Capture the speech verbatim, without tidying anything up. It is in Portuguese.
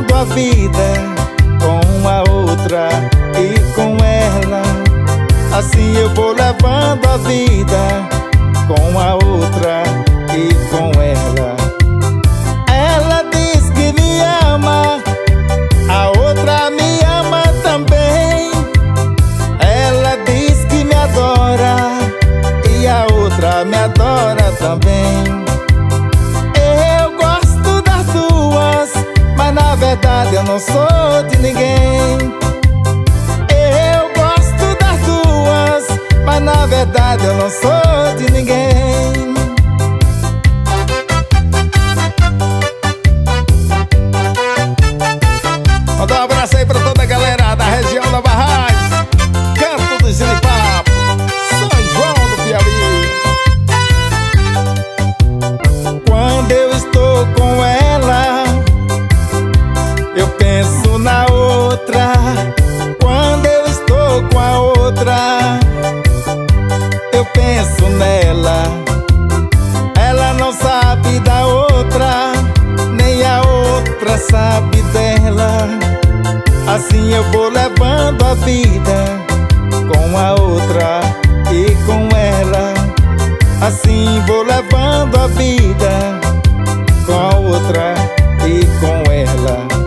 levando a vida com a outra e com ela. Assim eu vou levando a vida com a outra e com ela. Ela diz que me ama, a outra me ama também. Ela diz que me adora e a outra me adora também. Eu gosto das duas, mas na verdade eu não sou de ninguém. Eu gosto das duas, mas na verdade eu não sou de ninguém. Manda um abraço aí pra toda a galera da região da Barrais, Canto do Genipapo, São João do Piauí. Quando eu estou com ela, eu penso na outra. Quando eu estou com a outra, eu penso nela. Ela não sabe da outra, nem a outra sabe dela. Assim eu vou levando a vida com a outra e com ela. Assim vou levando a vida com a outra e com ela.